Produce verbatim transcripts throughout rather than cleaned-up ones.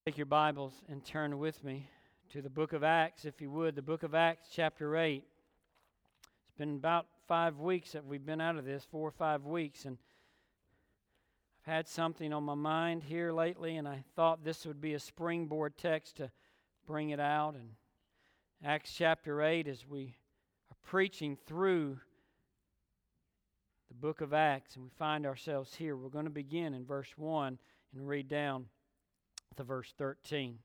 Take your Bibles and turn with me to the book of Acts, if you would. The book of Acts, chapter eight. It's been about five weeks that we've been out of this, four or five weeks, and I've had something on my mind here lately, and I thought this would be a springboard text to bring it out. And Acts chapter eight, as we are preaching through the book of Acts, and we find ourselves here. We're going to begin in verse one and read down to verse thirteen.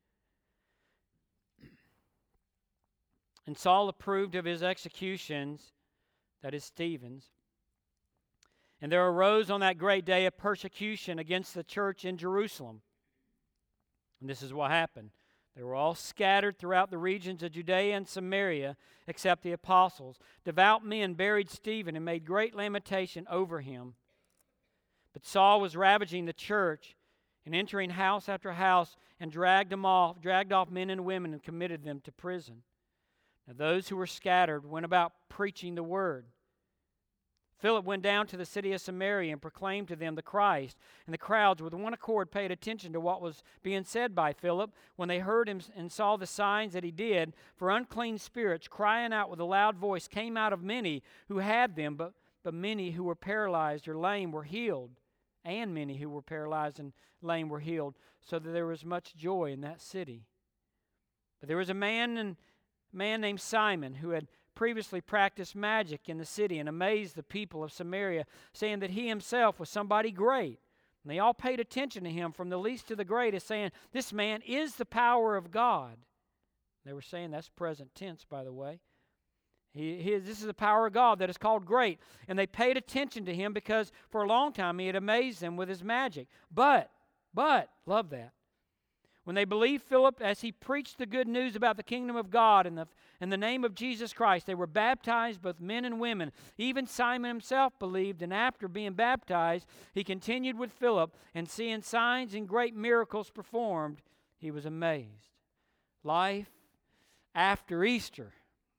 And Saul approved of his executions, that is Stephen's. And there arose on that great day a persecution against the church in Jerusalem. And this is what happened. They were all scattered throughout the regions of Judea and Samaria, except the apostles. Devout men buried Stephen and made great lamentation over him. But Saul was ravaging the church and entering house after house, and dragged them off, dragged off men and women, and committed them to prison. Now those who were scattered went about preaching the word. Philip went down to the city of Samaria and proclaimed to them the Christ, and the crowds with one accord paid attention to what was being said by Philip when they heard him and saw the signs that he did. For unclean spirits, crying out with a loud voice, came out of many who had them, but, but many who were paralyzed or lame were healed. And many who were paralyzed and lame were healed, so that there was much joy in that city. But there was a man, and, man named Simon who had previously practiced magic in the city and amazed the people of Samaria, saying that he himself was somebody great. And they all paid attention to him, from the least to the greatest, saying, "This man is the power of God." They were saying that's present tense, by the way. He, he, this is the power of God that is called great. And they paid attention to him because for a long time he had amazed them with his magic. But, but, love that. When they believed Philip as he preached the good news about the kingdom of God in the, in the name of Jesus Christ, they were baptized, both men and women. Even Simon himself believed, and after being baptized, he continued with Philip, and seeing signs and great miracles performed, he was amazed. Life after Easter.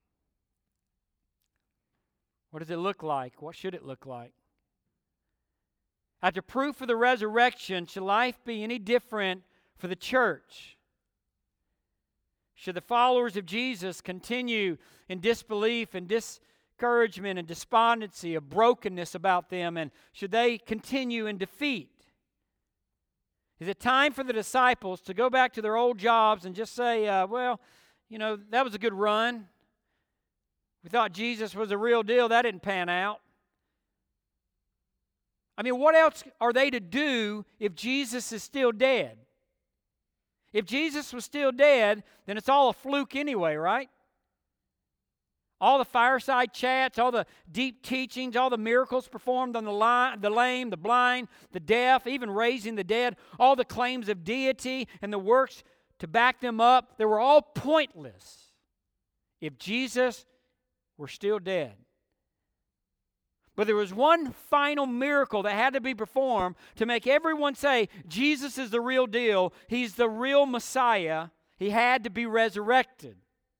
What does it look like? What should it look like? After proof of the resurrection, should life be any different for the church? Should the followers of Jesus continue in disbelief and discouragement and despondency, a brokenness about them, and should they continue in defeat? Is it time for the disciples to go back to their old jobs and just say, uh, well, you know, that was a good run. We thought Jesus was a real deal. That didn't pan out. I mean, what else are they to do if Jesus is still dead? If Jesus was still dead, then it's all a fluke anyway, right? All the fireside chats, all the deep teachings, all the miracles performed on the, li- the lame, the blind, the deaf, even raising the dead, all the claims of deity and the works to back them up, they were all pointless if Jesus were still dead. But there was one final miracle that had to be performed to make everyone say, Jesus is the real deal. He's the real Messiah. He had to be resurrected.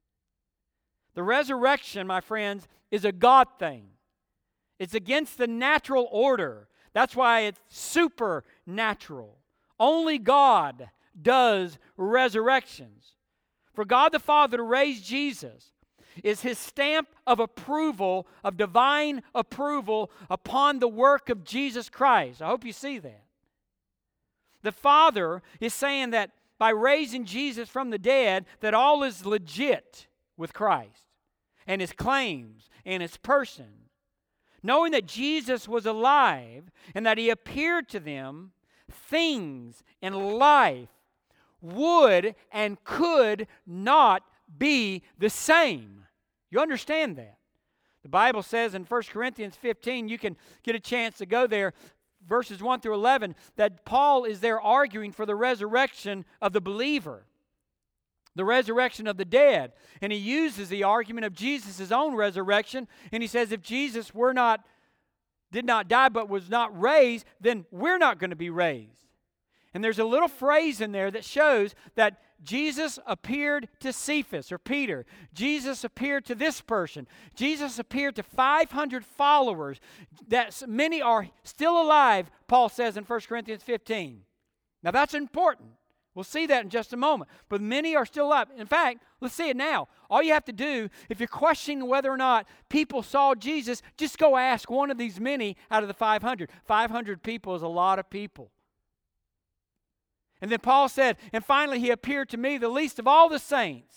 The resurrection, my friends, is a God thing. It's against the natural order. That's why it's supernatural. Only God does resurrections. For God the Father to raise Jesus is His stamp of approval, of divine approval upon the work of Jesus Christ. I hope you see that. The Father is saying that by raising Jesus from the dead, that all is legit with Christ and His claims and His person. Knowing that Jesus was alive and that He appeared to them, things in life would and could not be the same. You understand that? The Bible says in First Corinthians fifteen, you can get a chance to go there, verses one through eleven, that Paul is there arguing for the resurrection of the believer, the resurrection of the dead. And he uses the argument of Jesus' own resurrection, and he says if Jesus were not, did not die but was not raised, then we're not going to be raised. And there's a little phrase in there that shows that Jesus appeared to Cephas or Peter. Jesus appeared to this person. Jesus appeared to five hundred followers. That many are still alive, Paul says in First Corinthians fifteen. Now that's important. We'll see that in just a moment. But many are still alive. In fact, let's see it now. All you have to do, if you're questioning whether or not people saw Jesus, just go ask one of these many out of the five hundred. five hundred people is a lot of people. And then Paul said, and finally he appeared to me, the least of all the saints.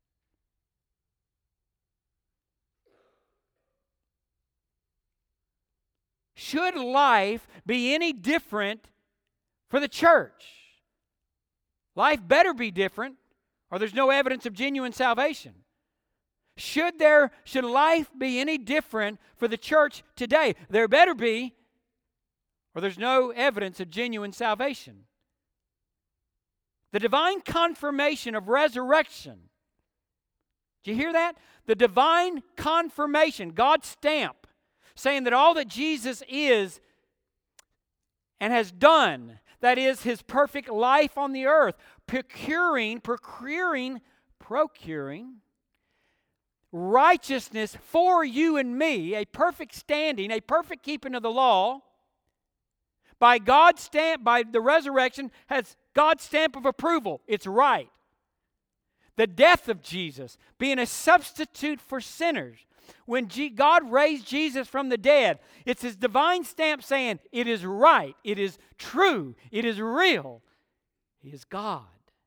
Should life be any different for the church? Life better be different, or there's no evidence of genuine salvation. Should there, should life be any different for the church today? There better be, or there's no evidence of genuine salvation. The divine confirmation of resurrection. Did you hear that? The divine confirmation, God's stamp, saying that all that Jesus is and has done, that is His perfect life on the earth, procuring, procuring, procuring righteousness for you and me, a perfect standing, a perfect keeping of the law, by God's stamp, by the resurrection, has God's stamp of approval. It's right. The death of Jesus, being a substitute for sinners. When G- God raised Jesus from the dead, it's His divine stamp saying, it is right, it is true, it is real. He is God.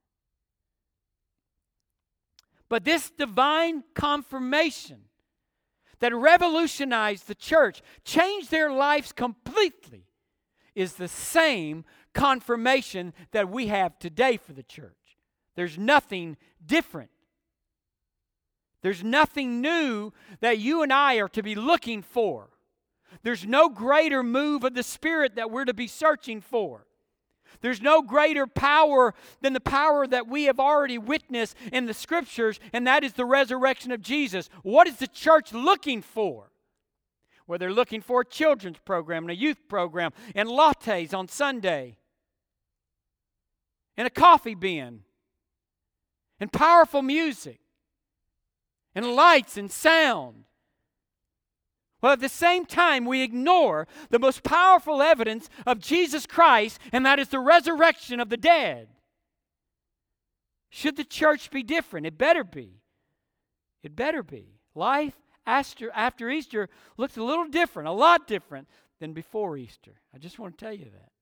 But this divine confirmation that revolutionized the church, changed their lives completely, is the same confirmation that we have today for the church. There's nothing different. There's nothing new that you and I are to be looking for. There's no greater move of the Spirit that we're to be searching for. There's no greater power than the power that we have already witnessed in the Scriptures, and that is the resurrection of Jesus. What is the church looking for? Well, they're looking for a children's program and a youth program and lattes on Sunday and a coffee bin and powerful music and lights and sound. Well, at the same time, we ignore the most powerful evidence of Jesus Christ, and that is the resurrection of the dead. Should the church be different? It better be. It better be. Life after, after Easter looks a little different, a lot different than before Easter. I just want to tell you that.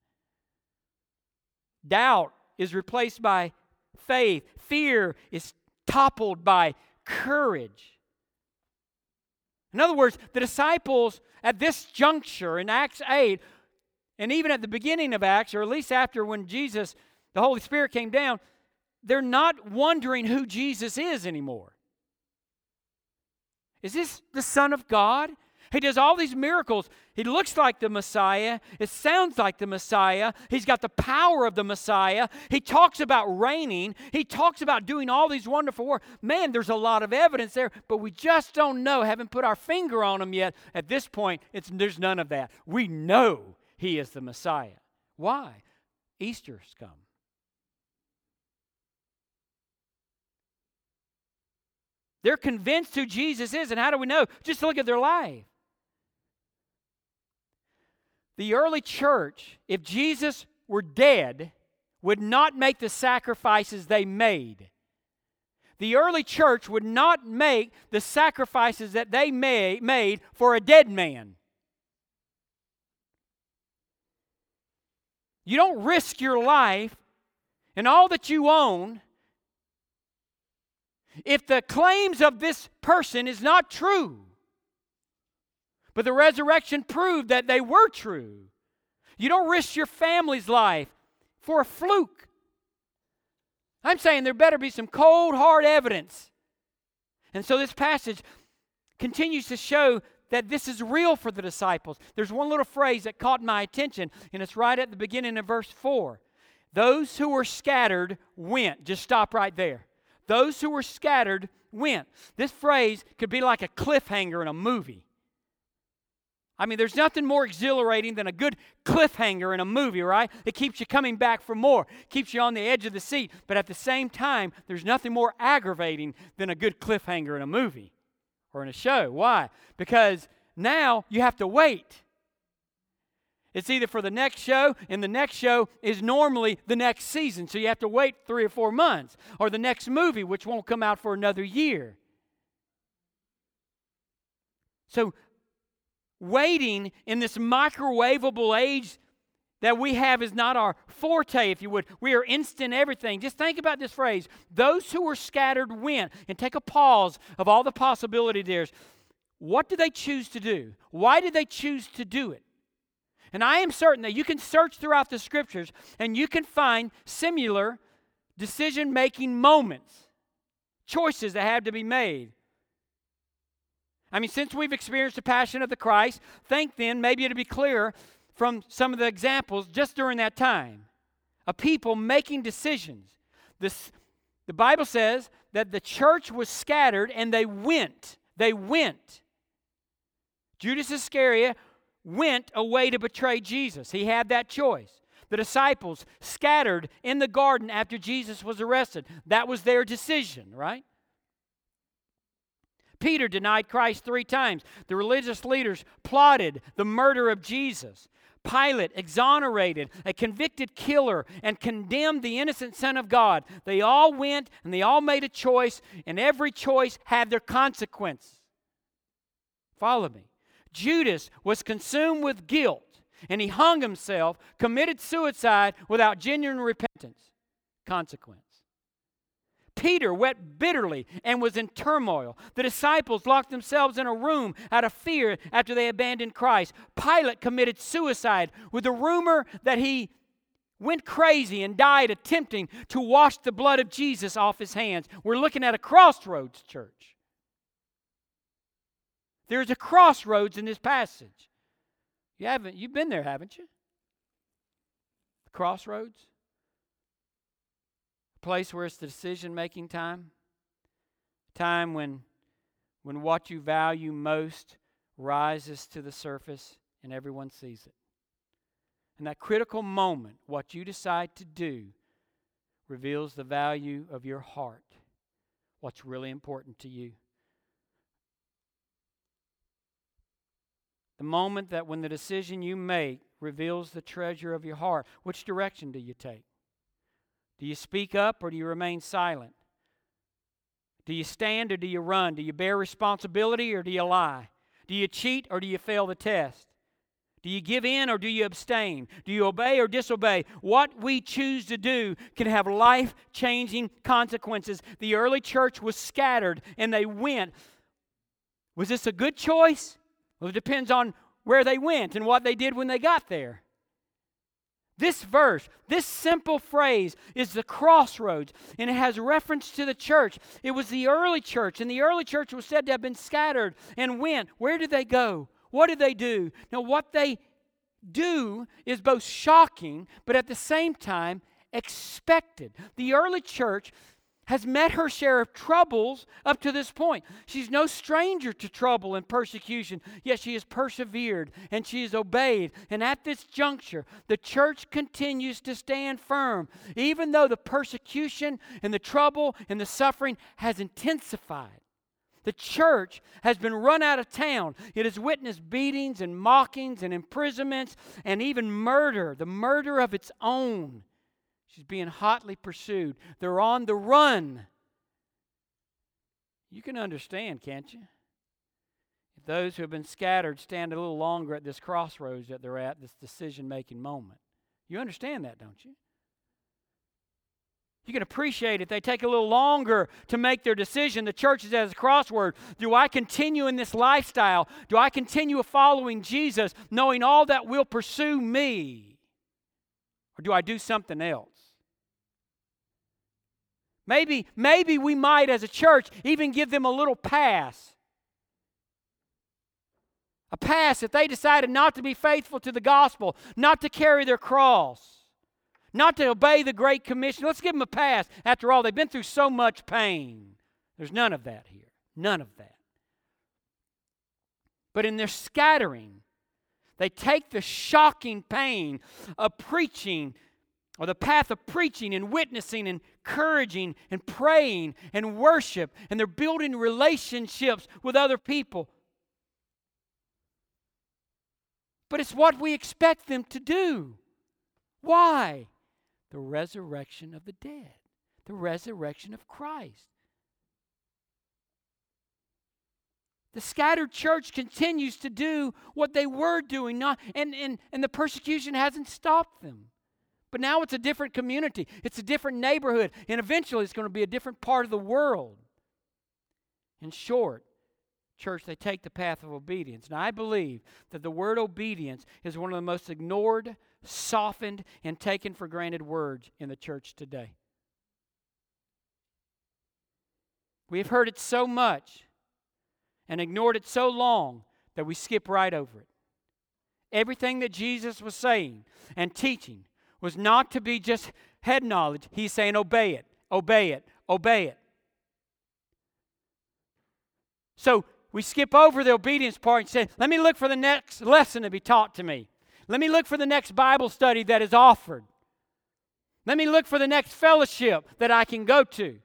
Doubt is replaced by faith. Fear is toppled by courage. In other words, the disciples at this juncture in Acts eight, and even at the beginning of Acts, or at least after when Jesus, the Holy Spirit came down, they're not wondering who Jesus is anymore. Is this the Son of God? He does all these miracles. He looks like the Messiah. It sounds like the Messiah. He's got the power of the Messiah. He talks about reigning. He talks about doing all these wonderful works. Man, there's a lot of evidence there, but we just don't know, haven't put our finger on him yet. At this point, it's, there's none of that. We know He is the Messiah. Why? Easter's come. They're convinced who Jesus is, and how do we know? Just look at their life. The early church, if Jesus were dead, would not make the sacrifices they made. The early church would not make the sacrifices that they made for a dead man. You don't risk your life and all that you own if the claims of this person is not true. But the resurrection proved that they were true. You don't risk your family's life for a fluke. I'm saying there better be some cold, hard evidence. And so this passage continues to show that this is real for the disciples. There's one little phrase that caught my attention, and it's right at the beginning of verse four. Those who were scattered went. Just stop right there. Those who were scattered went. This phrase could be like a cliffhanger in a movie. I mean, there's nothing more exhilarating than a good cliffhanger in a movie, right? It keeps you coming back for more, keeps you on the edge of the seat. But at the same time, there's nothing more aggravating than a good cliffhanger in a movie or in a show. Why? Because now you have to wait. It's either for the next show, and the next show is normally the next season, so you have to wait three or four months. Or the next movie, which won't come out for another year. So, waiting in this microwavable age that we have is not our forte, if you would. We are instant everything. Just think about this phrase. Those who were scattered went. And take a pause of all the possibility there. What did they choose to do? Why did they choose to do it? And I am certain that you can search throughout the Scriptures and you can find similar decision-making moments, choices that have to be made. I mean, since we've experienced the passion of the Christ, think then, maybe it'll be clearer from some of the examples just during that time of people making decisions. This, the Bible says that the church was scattered and they went. They went. Judas Iscariot went away to betray Jesus. He had that choice. The disciples scattered in the garden after Jesus was arrested. That was their decision, right? Peter denied Christ three times. The religious leaders plotted the murder of Jesus. Pilate exonerated a convicted killer and condemned the innocent Son of God. They all went and they all made a choice, and every choice had their consequence. Follow me. Judas was consumed with guilt, and he hung himself, committed suicide without genuine repentance. Consequence. Peter wept bitterly and was in turmoil. The disciples locked themselves in a room out of fear after they abandoned Christ. Pilate committed suicide with the rumor that he went crazy and died attempting to wash the blood of Jesus off his hands. We're looking at a crossroads, church. There's a crossroads in this passage. You haven't, you've been there, haven't you? Crossroads. A place where it's the decision-making time. Time when, when what you value most rises to the surface and everyone sees it. And that critical moment, what you decide to do, reveals the value of your heart. What's really important to you. The moment that when the decision you make reveals the treasure of your heart. Which direction do you take? Do you speak up or do you remain silent? Do you stand or do you run? Do you bear responsibility or do you lie? Do you cheat or do you fail the test? Do you give in or do you abstain? Do you obey or disobey? What we choose to do can have life-changing consequences. The early church was scattered and they went. Was this a good choice? Well, it depends on where they went and what they did when they got there. This verse, this simple phrase is the crossroads, and it has reference to the church. It was the early church, and the early church was said to have been scattered and went. Where did they go? What did they do? Now, what they do is both shocking, but at the same time expected. The early church has met her share of troubles up to this point. She's no stranger to trouble and persecution, yet she has persevered and she has obeyed. And at this juncture, the church continues to stand firm, even though the persecution and the trouble and the suffering has intensified. The church has been run out of town. It has witnessed beatings and mockings and imprisonments and even murder, the murder of its own. She's being hotly pursued. They're on the run. You can understand, can't you? If those who have been scattered stand a little longer at this crossroads that they're at, this decision-making moment. You understand that, don't you? You can appreciate it. They take a little longer to make their decision. The church is at a crossroad. Do I continue in this lifestyle? Do I continue following Jesus, knowing all that will pursue me? Or do I do something else? Maybe, maybe we might, as a church, even give them a little pass. A pass if they decided not to be faithful to the gospel, not to carry their cross, not to obey the Great Commission. Let's give them a pass. After all, they've been through so much pain. There's none of that here. None of that. But in their scattering, they take the shocking pain of preaching, or the path of preaching and witnessing and encouraging and praying and worship, and they're building relationships with other people. But it's what we expect them to do. Why? The resurrection of the dead. The resurrection of Christ. The scattered church continues to do what they were doing, not, and, and, and the persecution hasn't stopped them. But now it's a different community. It's a different neighborhood. And eventually it's going to be a different part of the world. In short, church, they take the path of obedience. And I believe that the word obedience is one of the most ignored, softened, and taken for granted words in the church today. We have heard it so much and ignored it so long that we skip right over it. Everything that Jesus was saying and teaching was not to be just head knowledge. He's saying obey it, obey it, obey it. So we skip over the obedience part and say, let me look for the next lesson to be taught to me. Let me look for the next Bible study that is offered. Let me look for the next fellowship that I can go to.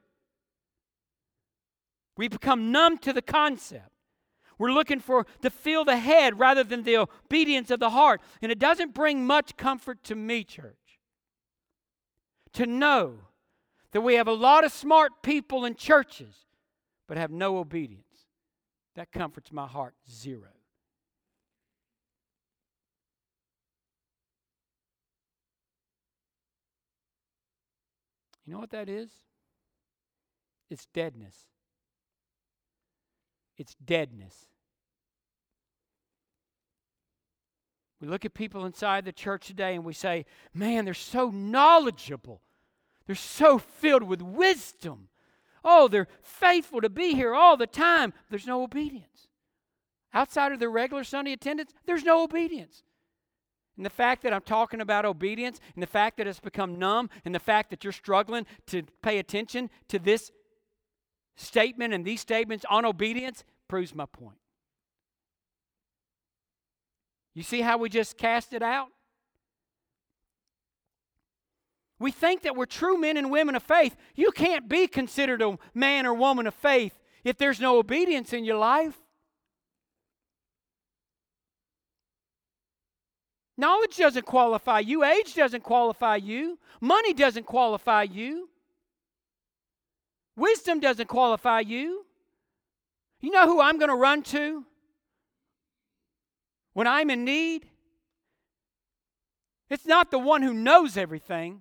We become numb to the concept. We're looking for to feel the head rather than the obedience of the heart. And it doesn't bring much comfort to me, church, to know that we have a lot of smart people in churches but have no obedience. That comforts my heart zero. You know what that is? It's deadness. It's deadness. We look at people inside the church today and we say, man, they're so knowledgeable. They're so filled with wisdom. Oh, they're faithful to be here all the time. There's no obedience. Outside of their regular Sunday attendance, there's no obedience. And the fact that I'm talking about obedience, and the fact that it's become numb, and the fact that you're struggling to pay attention to this statement and these statements on obedience proves my point. You see how we just cast it out? We think that we're true men and women of faith. You can't be considered a man or woman of faith if there's no obedience in your life. Knowledge doesn't qualify you. Age doesn't qualify you. Money doesn't qualify you. Wisdom doesn't qualify you. You know who I'm going to run to when I'm in need? It's not the one who knows everything.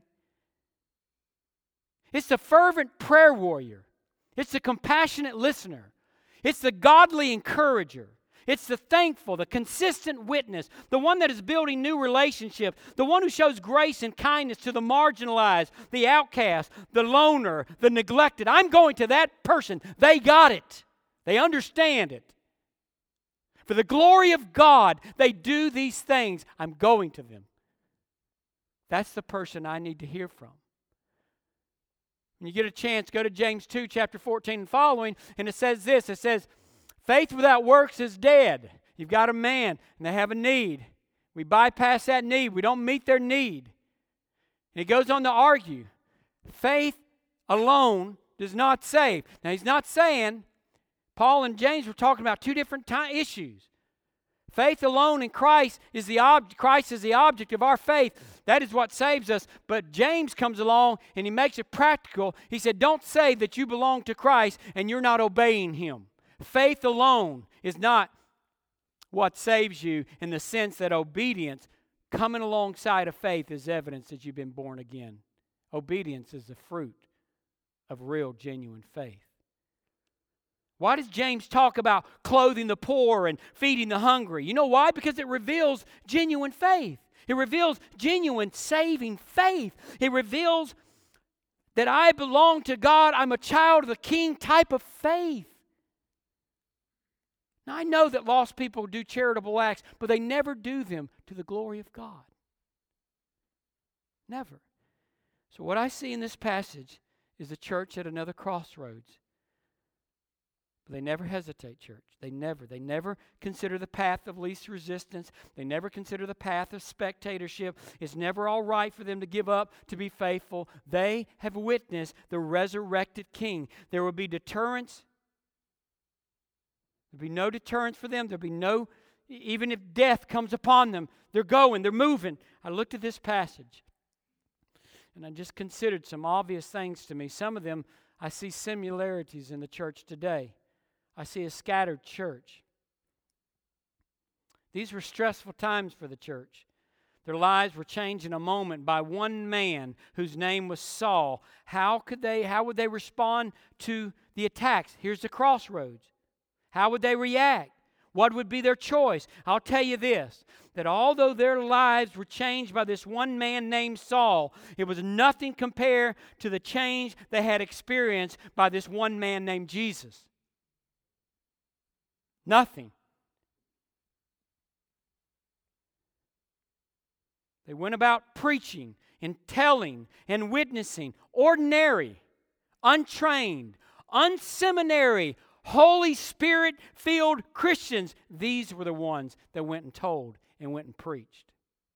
It's the fervent prayer warrior. It's the compassionate listener. It's the godly encourager. It's the thankful, the consistent witness, the one that is building new relationships, the one who shows grace and kindness to the marginalized, the outcast, the loner, the neglected. I'm going to that person. They got it. They understand it. For the glory of God, they do these things. I'm going to them. That's the person I need to hear from. When you get a chance, go to James two, chapter fourteen and following, and it says this. It says, faith without works is dead. You've got a man, and they have a need. We bypass that need. We don't meet their need. And he goes on to argue, faith alone does not save. Now, he's not saying, Paul and James were talking about two different ty- issues. Faith alone in Christ is the ob- Christ is the object of our faith. That is what saves us. But James comes along and he makes it practical. He said, don't say that you belong to Christ and you're not obeying Him. Faith alone is not what saves you in the sense that obedience, coming alongside of faith, is evidence that you've been born again. Obedience is the fruit of real, genuine faith. Why does James talk about clothing the poor and feeding the hungry? You know why? Because it reveals genuine faith. It reveals genuine saving faith. It reveals that I belong to God. I'm a child of the King type of faith. Now, I know that lost people do charitable acts, but they never do them to the glory of God. Never. So what I see in this passage is the church at another crossroads. But they never hesitate, church. They never. They never consider the path of least resistance. They never consider the path of spectatorship. It's never all right for them to give up to be faithful. They have witnessed the resurrected King. There will be deterrence. There'll be no deterrence for them. There'll be no Even if death comes upon them, they're going, they're moving. I looked at this passage, and I just considered some obvious things to me. Some of them, I see similarities in the church today. I see a scattered church. These were stressful times for the church. Their lives were changed in a moment by one man whose name was Saul. How could they, how would they respond to the attacks? Here's the crossroads. How would they react? What would be their choice? I'll tell you this, that although their lives were changed by this one man named Saul, it was nothing compared to the change they had experienced by this one man named Jesus. Nothing. They went about preaching and telling and witnessing. Ordinary, untrained, unseminary, Holy Spirit-filled Christians. These were the ones that went and told and went and preached.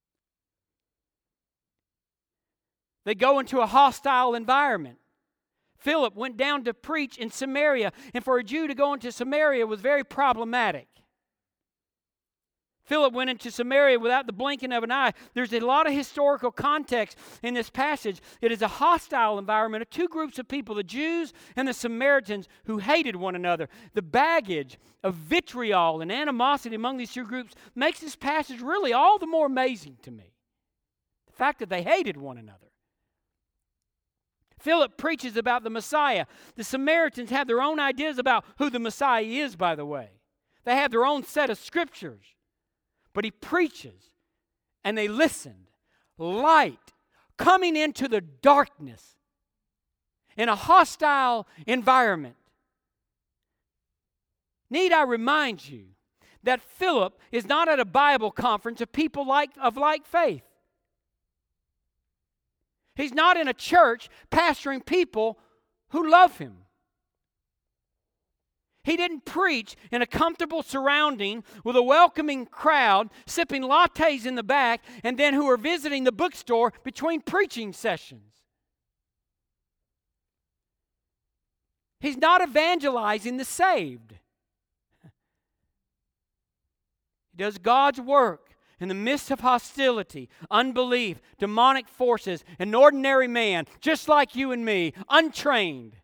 They go into a hostile environment. Philip went down to preach in Samaria, and for a Jew to go into Samaria was very problematic. Philip went into Samaria without the blinking of an eye. There's a lot of historical context in this passage. It is a hostile environment of two groups of people, the Jews and the Samaritans, who hated one another. The baggage of vitriol and animosity among these two groups makes this passage really all the more amazing to me. The fact that they hated one another. Philip preaches about the Messiah. The Samaritans have their own ideas about who the Messiah is, by the way. They have their own set of scriptures. But he preaches, and they listened. Light coming into the darkness in a hostile environment. Need I remind you that Philip is not at a Bible conference of people like, of like faith. He's not in a church pastoring people who love him. He didn't preach in a comfortable surrounding with a welcoming crowd, sipping lattes in the back, and then who are visiting the bookstore between preaching sessions. He's not evangelizing the saved. He does God's work in the midst of hostility, unbelief, demonic forces, an ordinary man, just like you and me, untrained.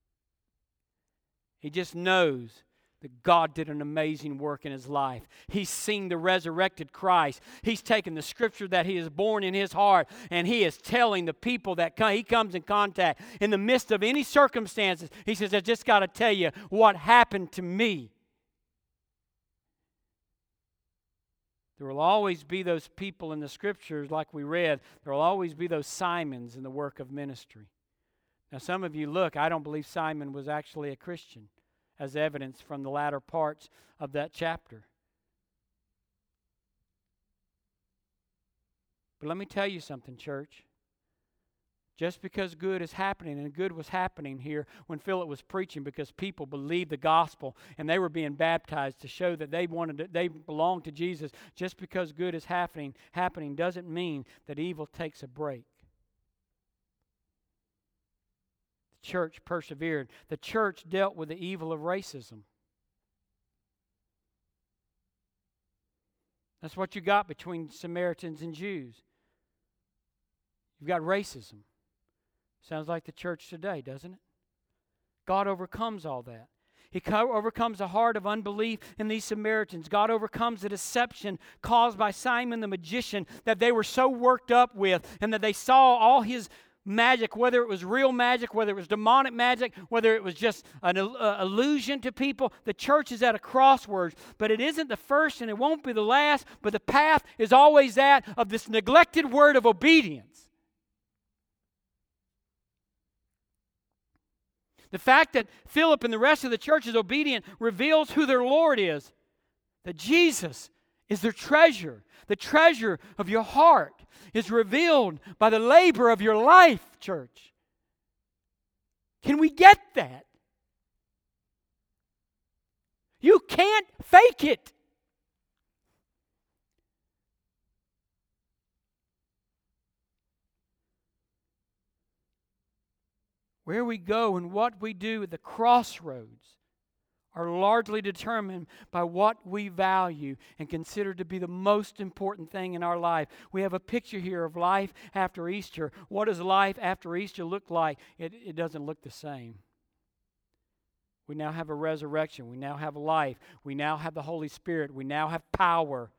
He just knows that God did an amazing work in his life. He's seen the resurrected Christ. He's taken the scripture that he has borne in his heart, and he is telling the people that he comes in contact in the midst of any circumstances. He says, I just got to tell you what happened to me. There will always be those people in the scriptures, like we read, there will always be those Simons in the work of ministry. Now, some of you look, I don't believe Simon was actually a Christian, as evidence from the latter parts of that chapter. But let me tell you something, church. Just because good is happening, and good was happening here when Philip was preaching, because people believed the gospel and they were being baptized to show that they wanted to, they belonged to Jesus. Just because good is happening, happening doesn't mean that evil takes a break. Church persevered. The church dealt with the evil of racism. That's what you got between Samaritans and Jews. You've got racism. Sounds like the church today, doesn't it? God overcomes all that. He co- overcomes the heart of unbelief in these Samaritans. God overcomes the deception caused by Simon the magician that they were so worked up with, and that they saw all his magic, whether it was real magic, whether it was demonic magic, whether it was just an uh, illusion to people. The church is at a crossroads, but it isn't the first and it won't be the last, but the path is always that of this neglected word of obedience. The fact that Philip and the rest of the church is obedient reveals who their Lord is, that Jesus is their treasure. The treasure of your heart is revealed by the labor of your life, church. Can we get that? You can't fake it. Where we go and what we do at the crossroads are largely determined by what we value and consider to be the most important thing in our life. We have a picture here of life after Easter. What does life after Easter look like? It, it doesn't look the same. We now have a resurrection. We now have life. We now have the Holy Spirit. We now have power.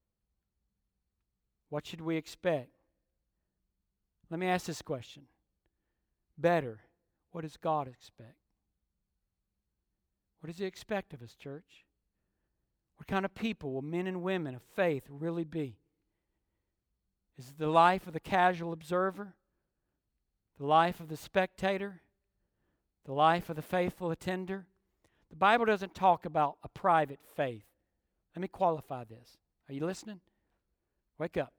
What should we expect? Let me ask this question. Better, what does God expect? What does He expect of us, church? What kind of people will men and women of faith really be? Is it the life of the casual observer? The life of the spectator? The life of the faithful attender? The Bible doesn't talk about a private faith. Let me qualify this. Are you listening? Wake up.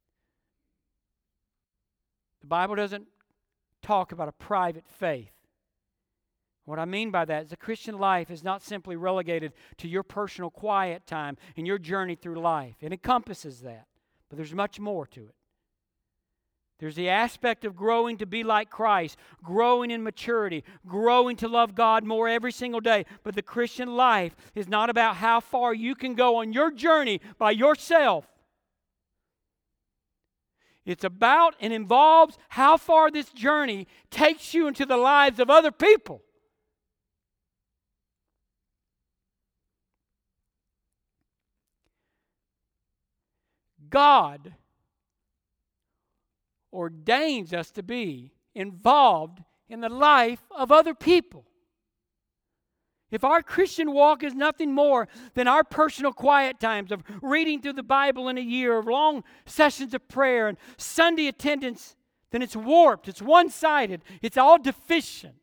The Bible doesn't talk about a private faith. What I mean by that is the Christian life is not simply relegated to your personal quiet time and your journey through life. It encompasses that, but there's much more to it. There's the aspect of growing to be like Christ, growing in maturity, growing to love God more every single day. But the Christian life is not about how far you can go on your journey by yourself. It's about and involves how far this journey takes you into the lives of other people. God ordains us to be involved in the life of other people. If our Christian walk is nothing more than our personal quiet times of reading through the Bible in a year, of long sessions of prayer and Sunday attendance, then it's warped, it's one-sided, it's all deficient.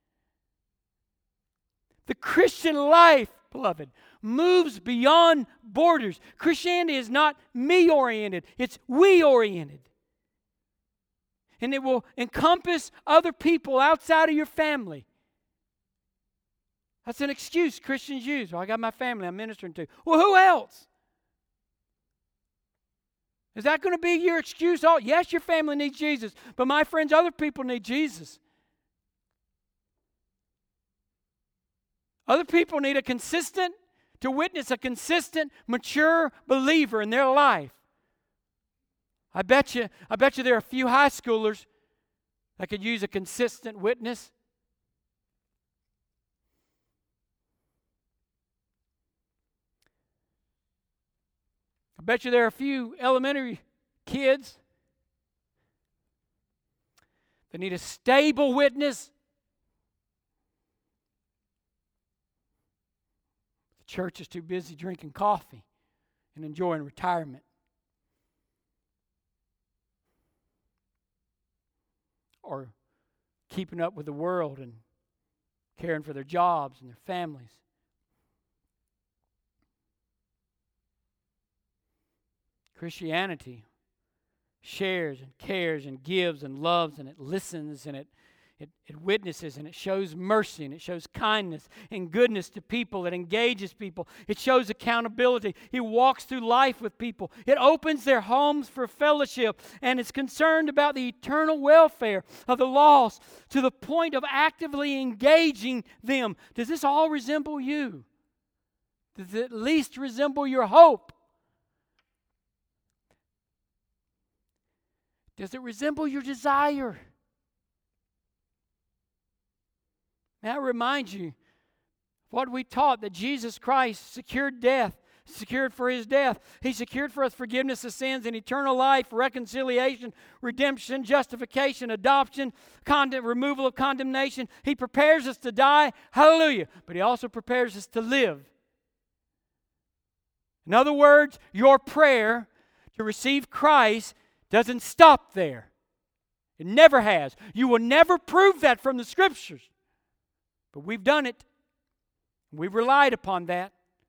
The Christian life, beloved, moves beyond borders. Christianity is not me-oriented, it's we-oriented. And it will encompass other people outside of your family. That's an excuse Christians use. Well, I got my family I'm ministering to. Well, who else? Is that going to be your excuse? Oh, yes, your family needs Jesus, but my friends, other people need Jesus. Other people need a consistent, to witness a consistent, mature believer in their life. I bet you, I bet you there are a few high schoolers that could use a consistent witness. I bet you there are a few elementary kids that need a stable witness. The church is too busy drinking coffee and enjoying retirement. Or keeping up with the world and caring for their jobs and their families. Christianity shares and cares and gives and loves and it listens and it, it, it witnesses and it shows mercy and it shows kindness and goodness to people. It engages people. It shows accountability. It walks through life with people. It opens their homes for fellowship and is concerned about the eternal welfare of the lost to the point of actively engaging them. Does this all resemble you? Does it at least resemble your hope? Does it resemble your desire? May I remind you of what we taught, that Jesus Christ secured death, secured for His death. He secured for us forgiveness of sins and eternal life, reconciliation, redemption, justification, adoption, condemn, removal of condemnation. He prepares us to die, hallelujah, but He also prepares us to live. In other words, your prayer to receive Christ doesn't stop there. It never has. You will never prove that from the Scriptures. But we've done it. We've relied upon that.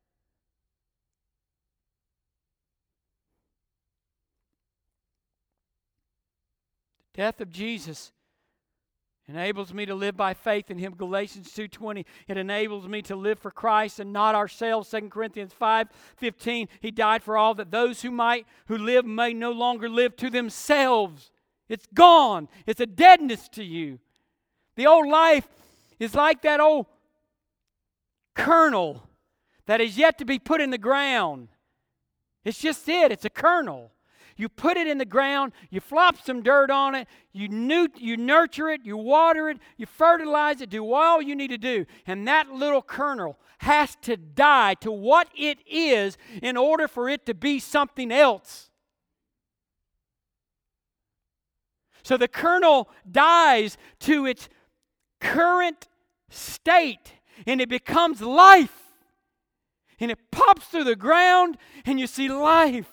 The death of Jesus enables me to live by faith in Him. Galatians two twenty. It enables me to live for Christ and not ourselves. Second Corinthians five fifteen. He died for all, that those who might who live may no longer live to themselves. It's gone. It's a deadness to you. The old life is like that old kernel that is yet to be put in the ground. It's just it. It's a kernel. You put it in the ground, you flop some dirt on it, you, nu- you nurture it, you water it, you fertilize it, do all you need to do. And that little kernel has to die to what it is in order for it to be something else. So the kernel dies to its current state and it becomes life. And it pops through the ground and you see life.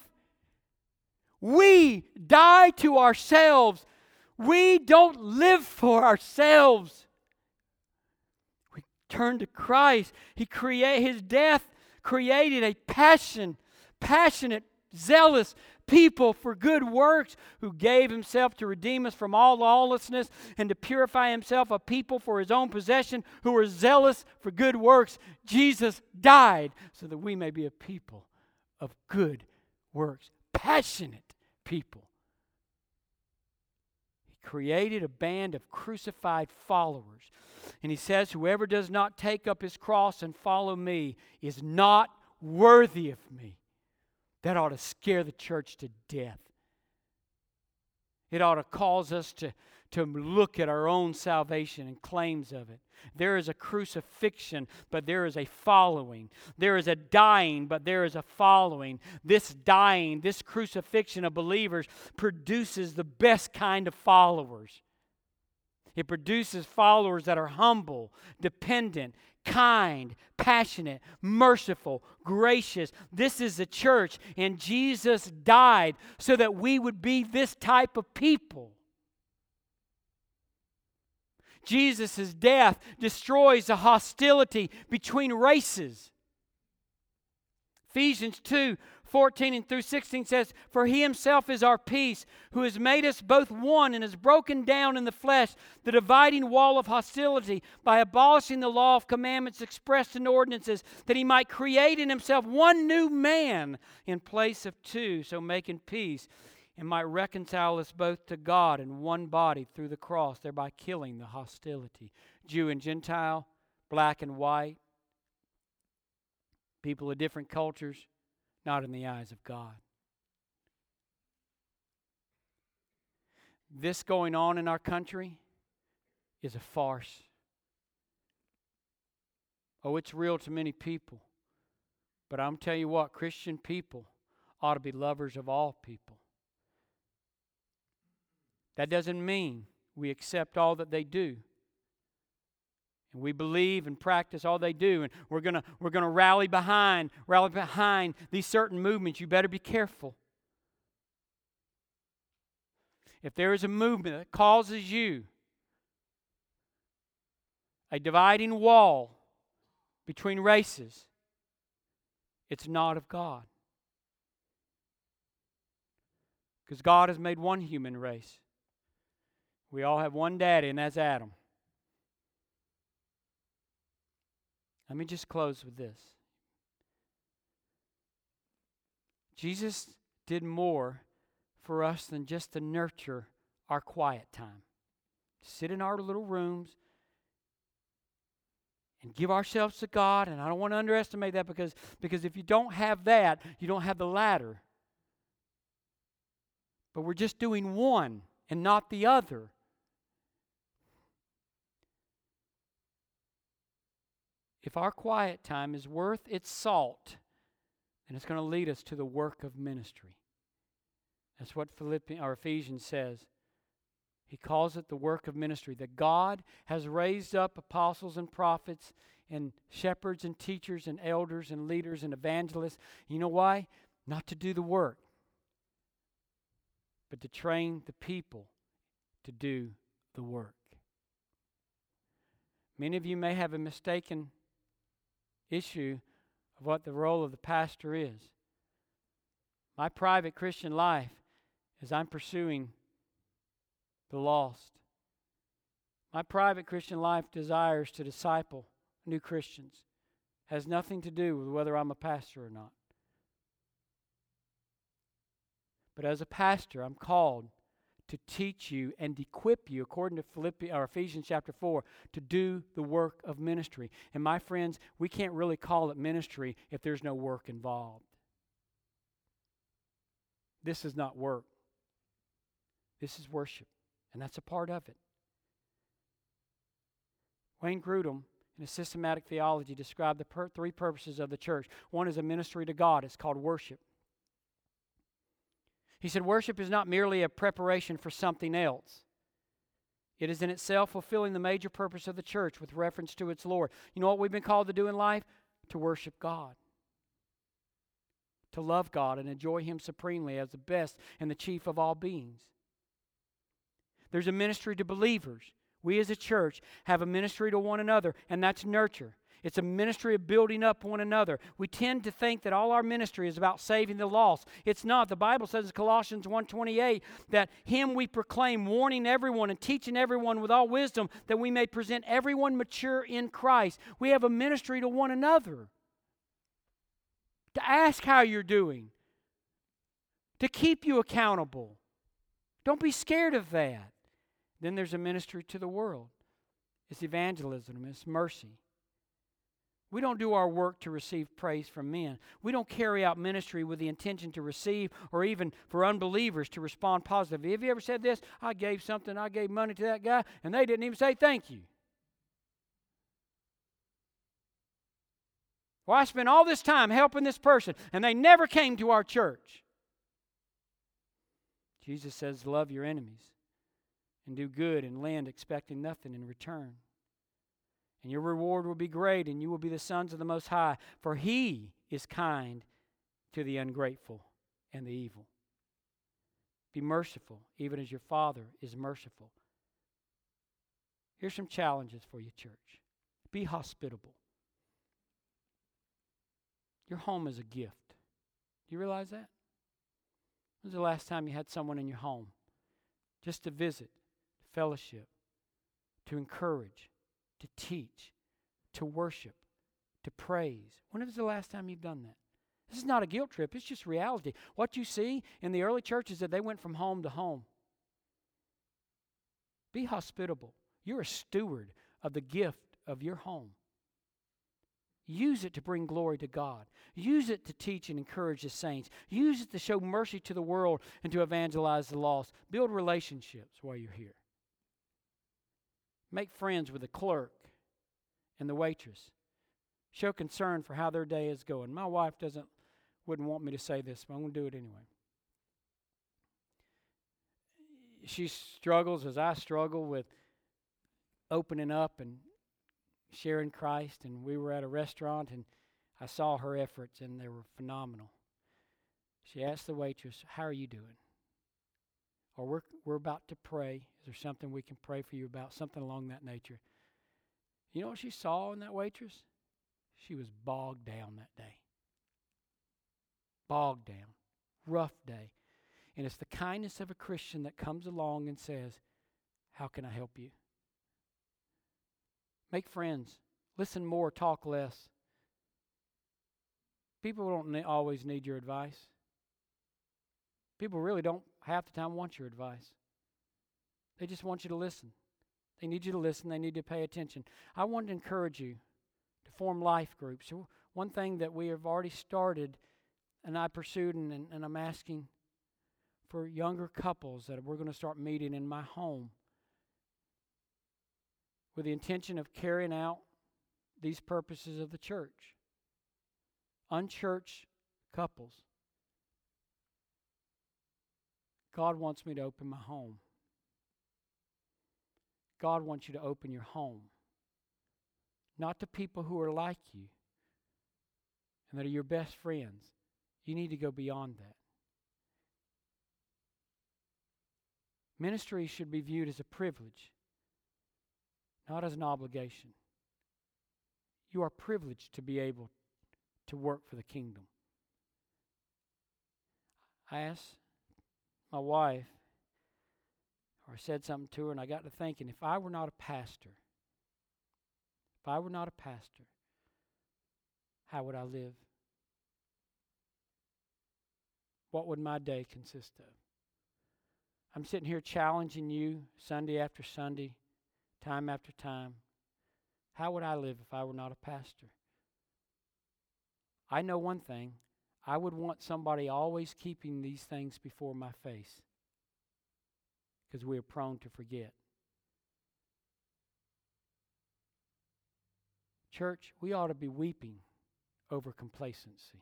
We die to ourselves. We don't live for ourselves. We turn to Christ. He create, His death created a passion, passionate, zealous people for good works, who gave Himself to redeem us from all lawlessness and to purify Himself a people for His own possession who were zealous for good works. Jesus died so that we may be a people of good works. Passionate people. He created a band of crucified followers. And He says, whoever does not take up his cross and follow me is not worthy of me. That ought to scare the church to death. It ought to cause us to, to look at our own salvation and claims of it. There is a crucifixion, but there is a following. There is a dying, but there is a following. This dying, this crucifixion of believers produces the best kind of followers. It produces followers that are humble, dependent, kind, passionate, merciful, gracious. This is the church, and Jesus died so that we would be this type of people. Jesus' death destroys the hostility between races. Ephesians two, fourteen and through sixteen says, for He Himself is our peace, who has made us both one and has broken down in the flesh the dividing wall of hostility by abolishing the law of commandments expressed in ordinances, that He might create in Himself one new man in place of two, so making peace, and might reconcile us both to God in one body through the cross, thereby killing the hostility. Jew and Gentile, black and white, people of different cultures, not in the eyes of God. This going on in our country is a farce. Oh, it's real to many people. But I'm telling you what, Christian people ought to be lovers of all people. That doesn't mean we accept all that they do. And we believe and practice all they do, and we're gonna we're gonna rally behind, rally behind these certain movements. You better be careful. If there is a movement that causes you a dividing wall between races, it's not of God. Because God has made one human race. We all have one daddy, and that's Adam. Let me just close with this. Jesus did more for us than just to nurture our quiet time. Sit in our little rooms and give ourselves to God. And I don't want to underestimate that, because, because if you don't have that, you don't have the latter. But we're just doing one and not the other. If our quiet time is worth its salt, then it's going to lead us to the work of ministry. That's what Philippians or Ephesians says. He calls it the work of ministry. That God has raised up apostles and prophets and shepherds and teachers and elders and leaders and evangelists. You know why? Not to do the work, but to train the people to do the work. Many of you may have a mistaken issue of what the role of the pastor is. My private Christian life, as I'm pursuing the lost, my private Christian life desires to disciple new Christians. Has nothing to do with whether I'm a pastor or not. But as a pastor, I'm called to teach you and equip you, according to Philippians, or Ephesians chapter four, to do the work of ministry. And my friends, we can't really call it ministry if there's no work involved. This is not work. This is worship, and that's a part of it. Wayne Grudem, in his systematic theology, described the per- three purposes of the church. One is a ministry to God. It's called worship. He said, worship is not merely a preparation for something else. It is in itself fulfilling the major purpose of the church with reference to its Lord. You know what we've been called to do in life? To worship God. To love God and enjoy Him supremely as the best and the chief of all beings. There's a ministry to believers. We as a church have a ministry to one another, and that's nurture. It's a ministry of building up one another. We tend to think that all our ministry is about saving the lost. It's not. The Bible says in Colossians one twenty-eight that Him we proclaim, warning everyone and teaching everyone with all wisdom, that we may present everyone mature in Christ. We have a ministry to one another. To ask how you're doing. To keep you accountable. Don't be scared of that. Then there's a ministry to the world. It's evangelism. It's mercy. We don't do our work to receive praise from men. We don't carry out ministry with the intention to receive or even for unbelievers to respond positively. Have you ever said this? I gave something, I gave money to that guy, and they didn't even say thank you. Well, I spent all this time helping this person, and they never came to our church. Jesus says, love your enemies and do good and lend, expecting nothing in return. And your reward will be great, and you will be the sons of the Most High, for He is kind to the ungrateful and the evil. Be merciful, even as your Father is merciful. Here's some challenges for you, church. Be hospitable. Your home is a gift. Do you realize that? When was the last time you had someone in your home just to visit, to fellowship, to encourage, to teach, to worship, to praise? When was the last time you've done that? This is not a guilt trip. It's just reality. What you see in the early churches is that they went from home to home. Be hospitable. You're a steward of the gift of your home. Use it to bring glory to God. Use it to teach and encourage the saints. Use it to show mercy to the world and to evangelize the lost. Build relationships while you're here. Make friends with the clerk and the waitress. Show concern for how their day is going. My wife doesn't wouldn't want me to say this, but I'm going to do it anyway. She struggles as I struggle with opening up and sharing Christ, and we were at a restaurant, and I saw her efforts, and they were phenomenal. She asked the waitress, how are you doing? Or we're, we're about to pray. Is there something we can pray for you about? Something along that nature. You know what she saw in that waitress? She was bogged down that day. Bogged down. Rough day. And it's the kindness of a Christian that comes along and says, how can I help you? Make friends. Listen more, talk less. People don't ne- always need your advice. People really don't half the time want your advice. They just want you to listen. They need you to listen. They need to pay attention. I want to encourage you to form life groups. One thing that we have already started, and I pursued, and, and I'm asking for younger couples that we're going to start meeting in my home with the intention of carrying out these purposes of the church. Unchurched couples. God wants me to open my home. God wants you to open your home. Not to people who are like you and that are your best friends. You need to go beyond that. Ministry should be viewed as a privilege, not as an obligation. You are privileged to be able to work for the kingdom. I asked my wife, or I said something to her, and I got to thinking, if I were not a pastor, if I were not a pastor, how would I live? What would my day consist of? I'm sitting here challenging you Sunday after Sunday, time after time. How would I live if I were not a pastor? I know one thing. I would want somebody always keeping these things before my face, because we are prone to forget. Church, we ought to be weeping over complacency.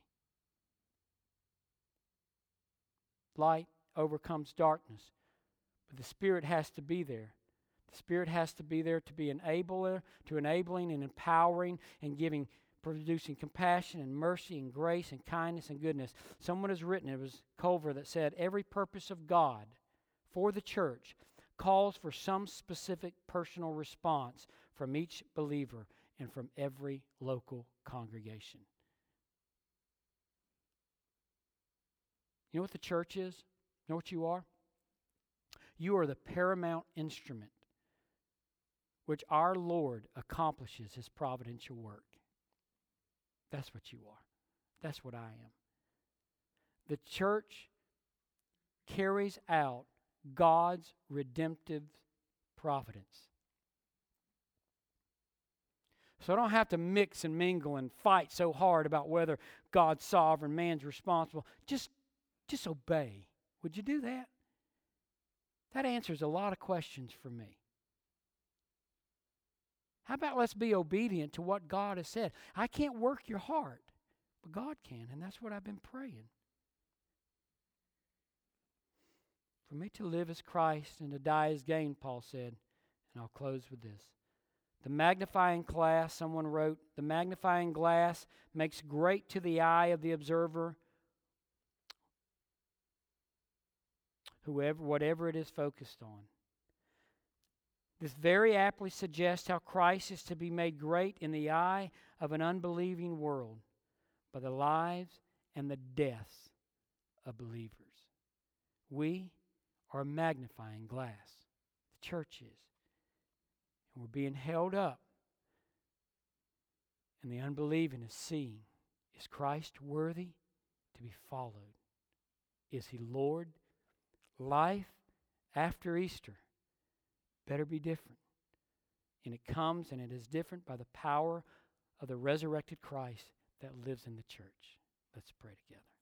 Light overcomes darkness, but the Spirit has to be there. The Spirit has to be there to be enabler, to enabling and empowering and giving, producing compassion and mercy and grace and kindness and goodness. Someone has written, it was Culver that said, every purpose of God for the church calls for some specific personal response from each believer and from every local congregation. You know what the church is? You know what you are? You are the paramount instrument which our Lord accomplishes His providential work. That's what you are. That's what I am. The church carries out God's redemptive providence. So I don't have to mix and mingle and fight so hard about whether God's sovereign, man's responsible. Just, just obey. Would you do that? That answers a lot of questions for me. How about let's be obedient to what God has said? I can't work your heart, but God can, and that's what I've been praying. For me to live as Christ and to die as gain, Paul said, and I'll close with this. The magnifying glass, someone wrote, the magnifying glass makes great to the eye of the observer whoever, whatever it is focused on. This very aptly suggests how Christ is to be made great in the eye of an unbelieving world by the lives and the deaths of believers. We are a magnifying glass. The church is. And we're being held up. And the unbelieving is seeing, is Christ worthy to be followed? Is He Lord? Life after Easter better be different. And it comes and it is different by the power of the resurrected Christ that lives in the church. Let's pray together.